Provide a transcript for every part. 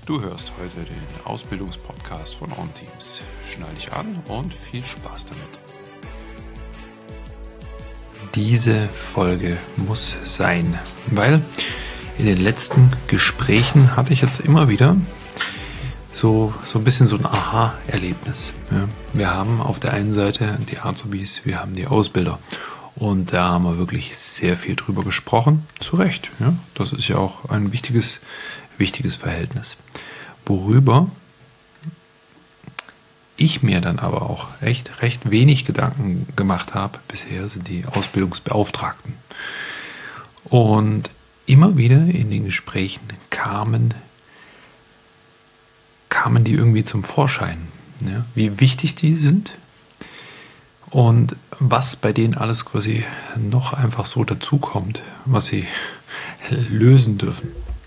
Du hörst heute den Ausbildungspodcast von OnTeams. Schnall dich an und viel Spaß damit. Diese Folge muss sein, weil in den letzten Gesprächen hatte ich jetzt immer wieder so ein bisschen so ein Aha-Erlebnis. Ja, wir haben auf der einen Seite die Azubis, wir haben die Ausbilder. Und da haben wir wirklich sehr viel drüber gesprochen. Zu Recht. Ja? Das ist ja auch ein wichtiges Verhältnis. Worüber ich mir dann aber auch echt recht wenig Gedanken gemacht habe bisher, sind die Ausbildungsbeauftragten. Und immer wieder in den Gesprächen kamen die irgendwie zum Vorschein. Ja? Wie wichtig die sind und was bei denen alles quasi noch einfach so dazukommt, was sie lösen dürfen.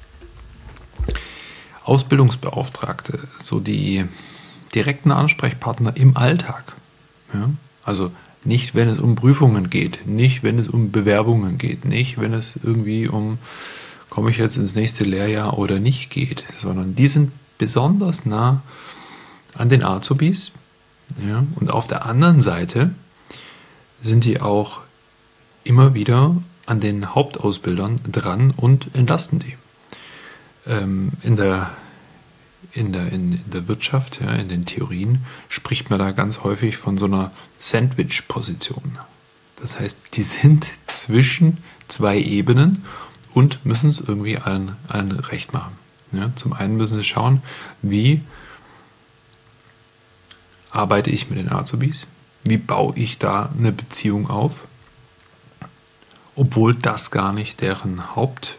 Ausbildungsbeauftragte, so die direkten Ansprechpartner im Alltag. Ja? Also nicht, wenn es um Prüfungen geht, nicht, wenn es um Bewerbungen geht, nicht, wenn es irgendwie um, komme ich jetzt ins nächste Lehrjahr oder nicht geht, sondern die sind besonders nah an den Azubis. Ja? Und auf der anderen Seite sind die auch immer wieder an den Hauptausbildern dran und entlasten die. In der Wirtschaft, ja, in den Theorien, spricht man da ganz häufig von so einer Sandwich-Position. Das heißt, die sind zwischen zwei Ebenen und müssen es irgendwie allen recht machen. Ja, zum einen müssen sie schauen, wie arbeite ich mit den Azubis, wie baue ich da eine Beziehung auf, obwohl das gar nicht deren Hauptpunkt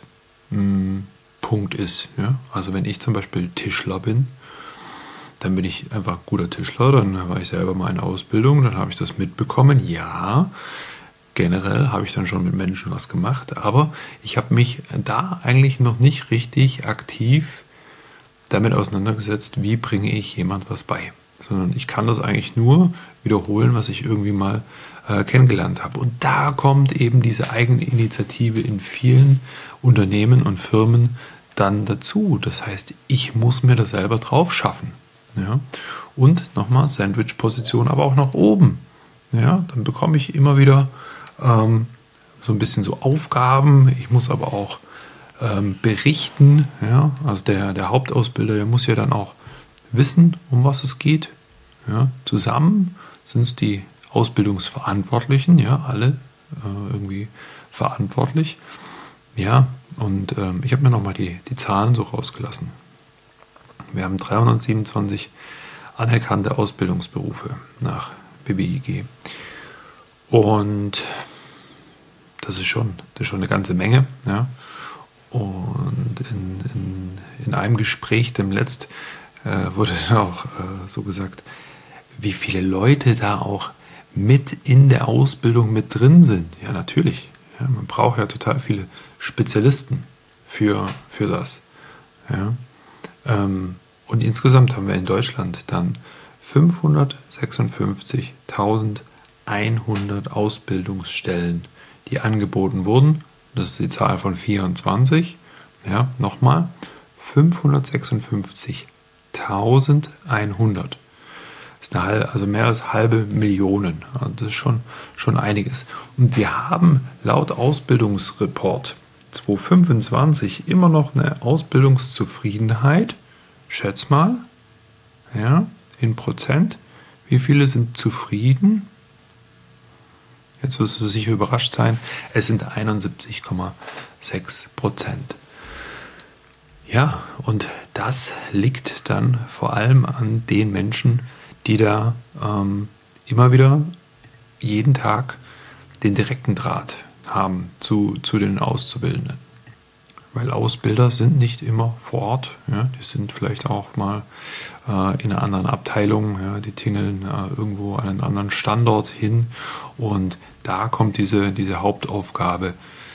ist. Ja? Also wenn ich zum Beispiel Tischler bin, dann bin ich einfach guter Tischler, dann war ich selber mal in Ausbildung, dann habe ich das mitbekommen. Ja, generell habe ich dann schon mit Menschen was gemacht, aber ich habe mich da eigentlich noch nicht richtig aktiv damit auseinandergesetzt, wie bringe ich jemand was bei. Sondern ich kann das eigentlich nur wiederholen, was ich irgendwie mal kennengelernt habe. Und da kommt eben diese Eigeninitiative in vielen Unternehmen und Firmen dann dazu. Das heißt, ich muss mir das selber drauf schaffen. Ja? Und nochmal Sandwich-Position, aber auch nach oben. Ja? Dann bekomme ich immer wieder so ein bisschen so Aufgaben. Ich muss aber auch berichten. Ja? Also der Hauptausbilder, der muss ja dann auch wissen, um was es geht. Ja? Zusammen sind es die Ausbildungsverantwortlichen, ja, alle irgendwie verantwortlich. Ja, und ich habe mir nochmal die Zahlen so rausgelassen. Wir haben 327 anerkannte Ausbildungsberufe nach BBIG. Und das ist schon eine ganze Menge. Ja. Und in einem Gespräch demnächst wurde dann auch so gesagt, wie viele Leute da auch mit in der Ausbildung mit drin sind. Ja, natürlich. Ja, man braucht ja total viele Spezialisten für das. Ja. Und insgesamt haben wir in Deutschland dann 556.100 Ausbildungsstellen, die angeboten wurden. Das ist die Zahl von 24. Ja, nochmal. 556.100. Das ist also mehr als halbe Millionen. Also das ist schon einiges. Und wir haben laut Ausbildungsreport 2025 immer noch eine Ausbildungszufriedenheit. Schätz mal, ja, in Prozent. Wie viele sind zufrieden? Jetzt wirst du sicher überrascht sein. Es sind 71,6%. Ja, und das liegt dann vor allem an den Menschen, die da immer wieder jeden Tag den direkten Draht haben zu den Auszubildenden. Weil Ausbilder sind nicht immer vor Ort. Ja, die sind vielleicht auch mal in einer anderen Abteilung. Ja, die tingeln irgendwo an einen anderen Standort hin. Und da kommt diese Hauptaufgabe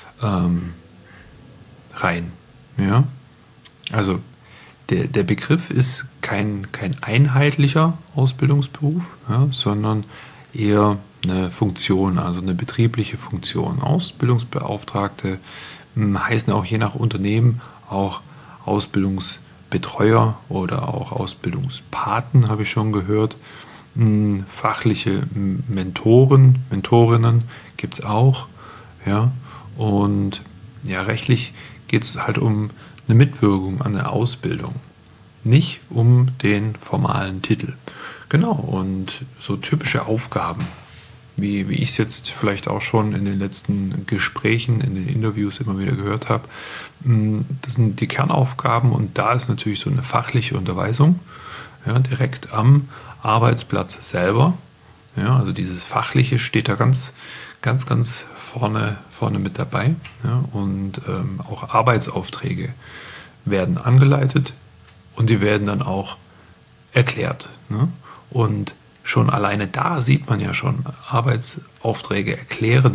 rein. Ja? Also der Begriff ist kein einheitlicher Ausbildungsberuf, ja, sondern eher eine Funktion, also eine betriebliche Funktion. Ausbildungsbeauftragte heißen auch je nach Unternehmen auch Ausbildungsbeauftragte. Ausbildungsbetreuer oder auch Ausbildungspaten, habe ich schon gehört. Fachliche Mentorinnen gibt es auch. Ja? Und ja, rechtlich geht es halt um eine Mitwirkung an der Ausbildung, nicht um den formalen Titel. Genau, und so typische Aufgaben, wie ich es jetzt vielleicht auch schon in den letzten Gesprächen, in den Interviews immer wieder gehört habe, das sind die Kernaufgaben und da ist natürlich so eine fachliche Unterweisung, ja, direkt am Arbeitsplatz selber. Ja, also dieses Fachliche steht da ganz vorne mit dabei. Ja, und auch Arbeitsaufträge werden angeleitet und die werden dann auch erklärt. Ne? Und schon alleine da sieht man ja schon, Arbeitsaufträge erklären.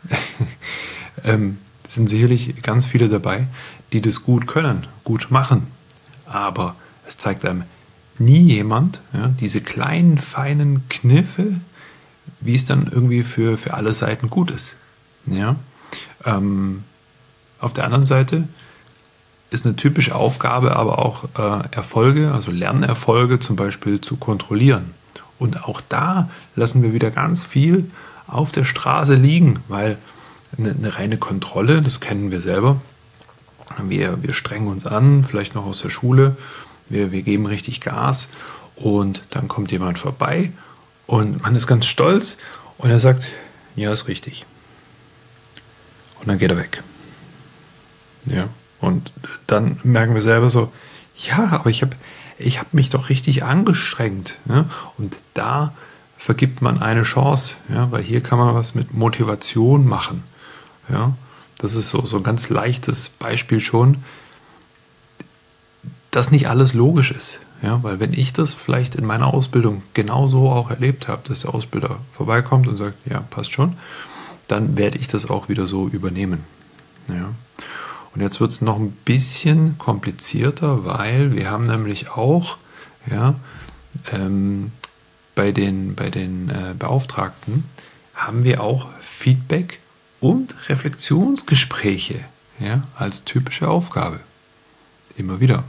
Es sind sicherlich ganz viele dabei, die das gut können, gut machen. Aber es zeigt einem nie jemand, ja, diese kleinen, feinen Kniffe, wie es dann irgendwie für alle Seiten gut ist. Ja? Auf der anderen Seite ist eine typische Aufgabe aber auch Erfolge, also Lernerfolge zum Beispiel zu kontrollieren. Und auch da lassen wir wieder ganz viel auf der Straße liegen, weil eine reine Kontrolle, das kennen wir selber. Wir strengen uns an, vielleicht noch aus der Schule, wir geben richtig Gas und dann kommt jemand vorbei und man ist ganz stolz und er sagt, ja, ist richtig. Und dann geht er weg. Ja, und dann merken wir selber so, ja, aber ich hab mich doch richtig angestrengt. Ja? Und da vergibt man eine Chance, ja? Weil hier kann man was mit Motivation machen. Ja? Das ist so ein ganz leichtes Beispiel schon, dass nicht alles logisch ist. Ja? Weil wenn ich das vielleicht in meiner Ausbildung genauso auch erlebt habe, dass der Ausbilder vorbeikommt und sagt, ja, passt schon, dann werde ich das auch wieder so übernehmen. Ja? Und jetzt wird es noch ein bisschen komplizierter, weil wir haben nämlich auch bei den Beauftragten haben wir auch Feedback und Reflexionsgespräche, ja, als typische Aufgabe. Immer wieder.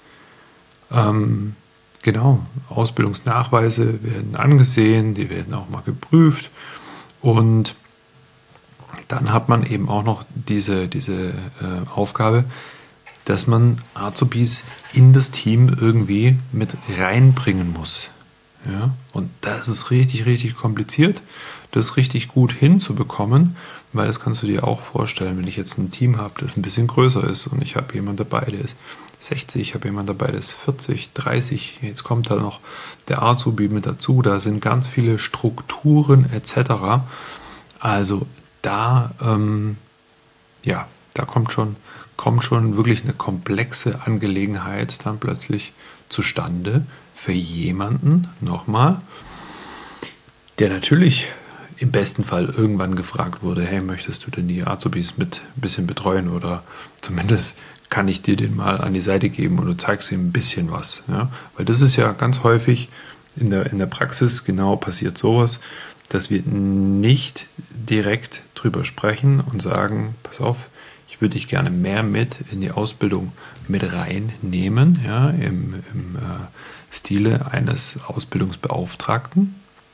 Genau, Ausbildungsnachweise werden angesehen, die werden auch mal geprüft und dann hat man eben auch noch diese Aufgabe, dass man Azubis in das Team irgendwie mit reinbringen muss. Ja? Und das ist richtig, richtig kompliziert, das richtig gut hinzubekommen, weil das kannst du dir auch vorstellen, wenn ich jetzt ein Team habe, das ein bisschen größer ist und ich habe jemanden dabei, der ist 60, ich habe jemanden dabei, der ist 40, 30, jetzt kommt da noch der Azubi mit dazu, da sind ganz viele Strukturen etc. Also da kommt schon wirklich eine komplexe Angelegenheit dann plötzlich zustande für jemanden, nochmal, der natürlich im besten Fall irgendwann gefragt wurde, hey, möchtest du denn die Azubis mit ein bisschen betreuen oder zumindest kann ich dir den mal an die Seite geben und du zeigst ihm ein bisschen was. Ja? Weil das ist ja ganz häufig in der Praxis genau passiert sowas, dass wir nicht direkt drüber sprechen und sagen, pass auf, ich würde dich gerne mehr mit in die Ausbildung mit reinnehmen, ja, im Stile eines Ausbildungsbeauftragten,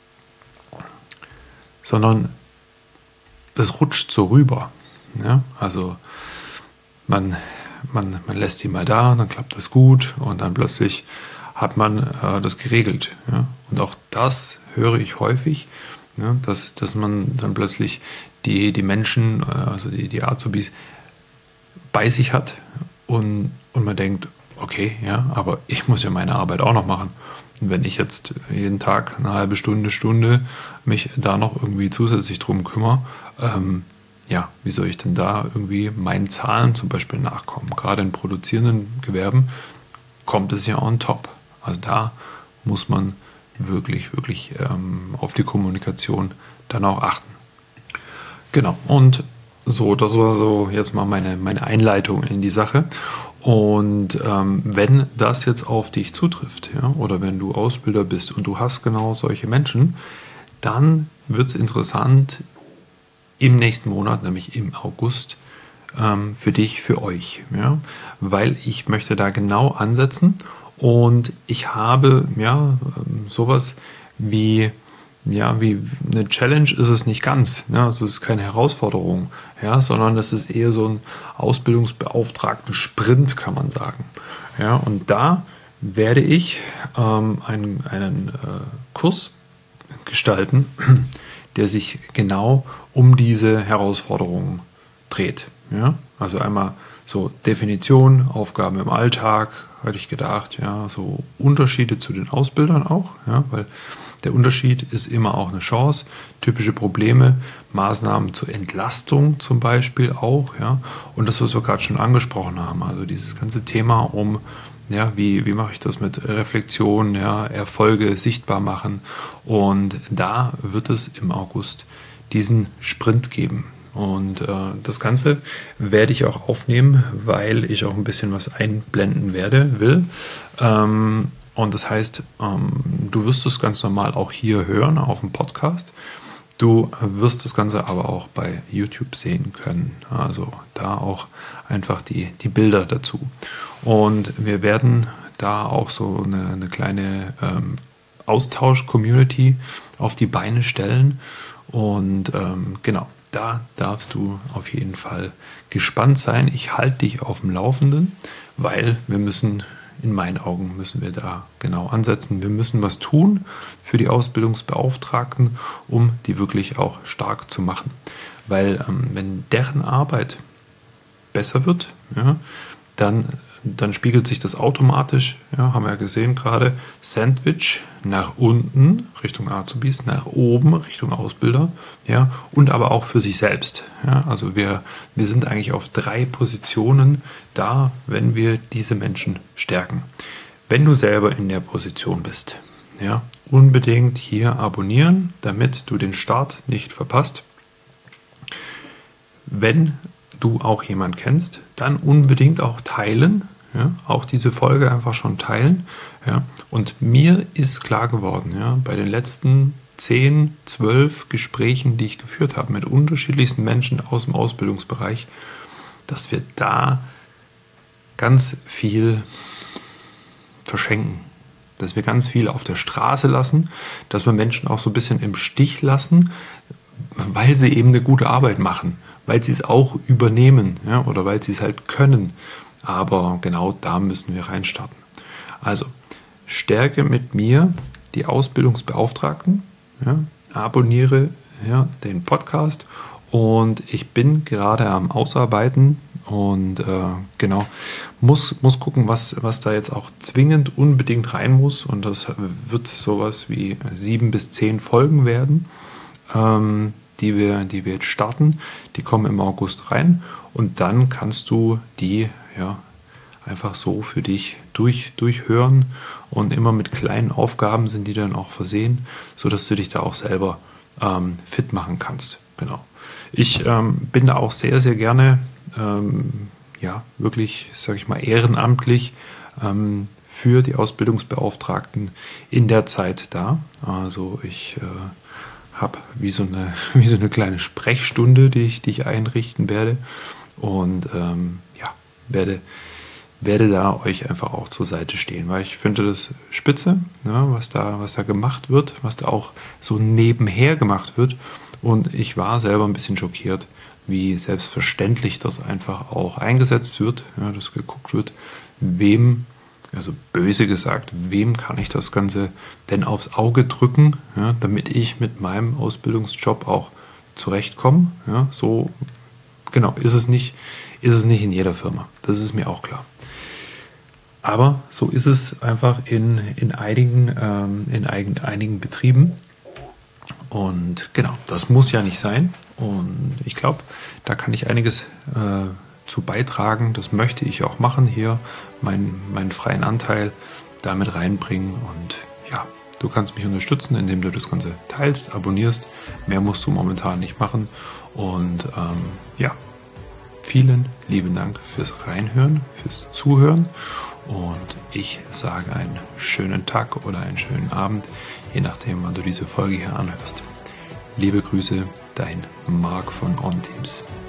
sondern das rutscht so rüber. Ja? Also man lässt sie mal da, dann klappt das gut und dann plötzlich hat man das geregelt. Ja? Und auch das höre ich häufig, ja, dass man dann plötzlich die Menschen, also die Azubis, bei sich hat und man denkt, okay, ja, aber ich muss ja meine Arbeit auch noch machen. Und wenn ich jetzt jeden Tag eine halbe Stunde mich da noch irgendwie zusätzlich drum kümmere, wie soll ich denn da irgendwie meinen Zahlen zum Beispiel nachkommen? Gerade in produzierenden Gewerben kommt es ja on top. Also da muss man wirklich auf die Kommunikation dann auch achten. Genau, und so, das war so jetzt mal meine Einleitung in die Sache. Und wenn das jetzt auf dich zutrifft, ja, oder wenn du Ausbilder bist und du hast genau solche Menschen, dann wird es interessant im nächsten Monat, nämlich im August, für dich, für euch. Ja? Weil ich möchte da genau ansetzen und ich habe sowas wie wie eine Challenge ist es nicht ganz. Ne? Also es ist keine Herausforderung, sondern es ist eher so ein ausbildungsbeauftragten Sprint, kann man sagen. Ja? Und da werde ich einen Kurs gestalten, der sich genau um diese Herausforderungen dreht. Ja? Also einmal so Definition, Aufgaben im Alltag, hatte ich gedacht, so Unterschiede zu den Ausbildern auch, weil der Unterschied ist immer auch eine Chance, typische Probleme, Maßnahmen zur Entlastung zum Beispiel auch, und das, was wir gerade schon angesprochen haben, also dieses ganze Thema um, wie mache ich das mit Reflexion, Erfolge sichtbar machen, und da wird es im August diesen Sprint geben. Und das Ganze werde ich auch aufnehmen, weil ich auch ein bisschen was einblenden will. Und das heißt, du wirst es ganz normal auch hier hören auf dem Podcast. Du wirst das Ganze aber auch bei YouTube sehen können. Also da auch einfach die Bilder dazu. Und wir werden da auch so eine kleine Austausch-Community auf die Beine stellen. Und genau. Da darfst du auf jeden Fall gespannt sein. Ich halte dich auf dem Laufenden, weil in meinen Augen müssen wir da genau ansetzen. Wir müssen was tun für die Ausbildungsbeauftragten, um die wirklich auch stark zu machen. Weil wenn deren Arbeit besser wird, dann spiegelt sich das automatisch, haben wir ja gesehen gerade, Sandwich nach unten Richtung Azubis, nach oben Richtung Ausbilder, und aber auch für sich selbst. Also wir sind eigentlich auf 3 Positionen da, wenn wir diese Menschen stärken. Wenn du selber in der Position bist, unbedingt hier abonnieren, damit du den Start nicht verpasst. Wenn du auch jemanden kennst, dann unbedingt auch teilen. Auch diese Folge einfach schon teilen. Und mir ist klar geworden, bei den letzten 10, 12 Gesprächen, die ich geführt habe mit unterschiedlichsten Menschen aus dem Ausbildungsbereich, dass wir da ganz viel verschenken. Dass wir ganz viel auf der Straße lassen, dass wir Menschen auch so ein bisschen im Stich lassen, weil sie eben eine gute Arbeit machen, weil sie es auch übernehmen, oder weil sie es halt können. Aber genau da müssen wir reinstarten. Also stärke mit mir die Ausbildungsbeauftragten, abonniere den Podcast, und ich bin gerade am Ausarbeiten und muss gucken, was da jetzt auch zwingend unbedingt rein muss, und das wird sowas wie 7 bis 10 Folgen werden, die wir jetzt starten. Die kommen im August rein, und dann kannst du die einfach so für dich durchhören, und immer mit kleinen Aufgaben sind die dann auch versehen, sodass du dich da auch selber fit machen kannst. Genau. Ich bin da auch sehr, sehr gerne wirklich, sage ich mal, ehrenamtlich für die Ausbildungsbeauftragten in der Zeit da. Also ich habe wie so eine kleine Sprechstunde, die ich einrichten werde, und werde da euch einfach auch zur Seite stehen, weil ich finde das spitze, was da gemacht wird, was da auch so nebenher gemacht wird, und ich war selber ein bisschen schockiert, wie selbstverständlich das einfach auch eingesetzt wird, dass geguckt wird, also böse gesagt, wem kann ich das Ganze denn aufs Auge drücken, damit ich mit meinem Ausbildungsjob auch zurechtkomme. So genau ist es nicht in jeder Firma, das ist mir auch klar. Aber so ist es einfach in einigen Betrieben. Und genau, das muss ja nicht sein. Und ich glaube, da kann ich einiges zu beitragen. Das möchte ich auch machen, hier meinen freien Anteil damit reinbringen. Und du kannst mich unterstützen, indem du das Ganze teilst, abonnierst. Mehr musst du momentan nicht machen. Und vielen lieben Dank fürs Reinhören, fürs Zuhören. Und ich sage einen schönen Tag oder einen schönen Abend, je nachdem, wann du diese Folge hier anhörst. Liebe Grüße, dein Marc von OnTeams.